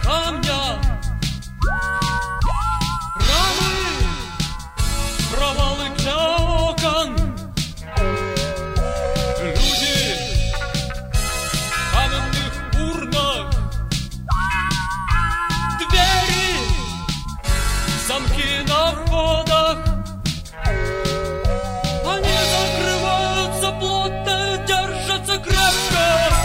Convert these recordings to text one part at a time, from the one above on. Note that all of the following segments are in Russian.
камня. Рамы, провалы для окон. Люди в каменных урнах. Двери, замки на входах. Они закрываются плотно, держатся крепко.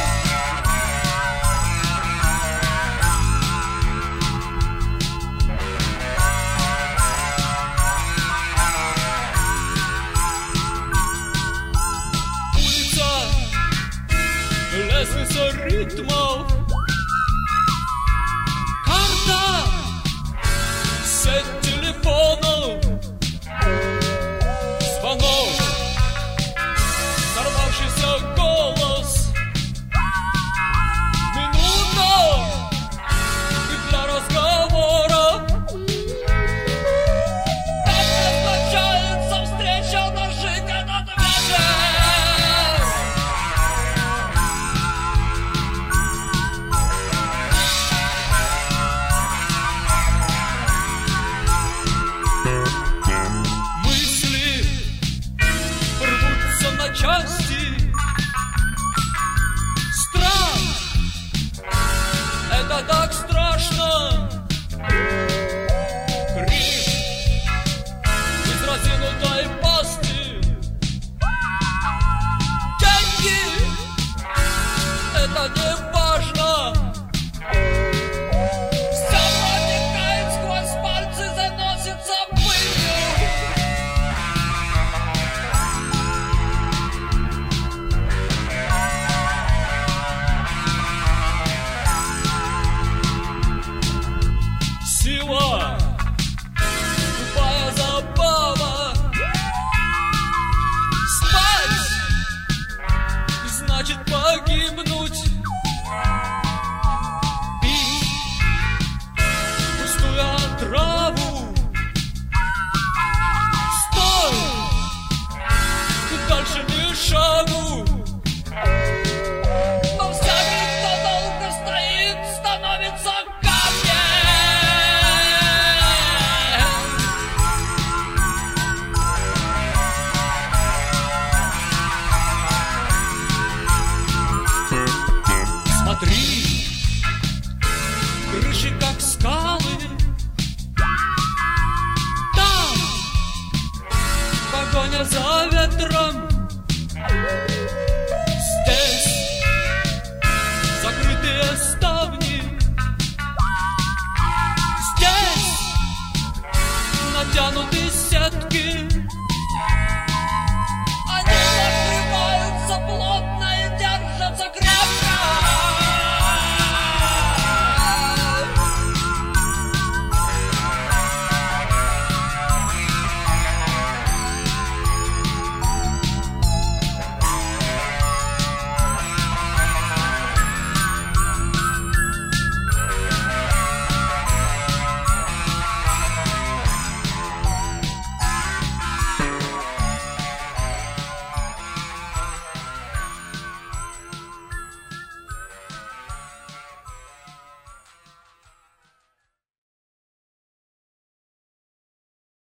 Улица, лестница ритмов. Карта, сеть телефонов. Звонок, сорвавшийся голос. Минута для разговора. Так назначается встреча нажить этот вечер. Мысли рвутся на части. Страх — это так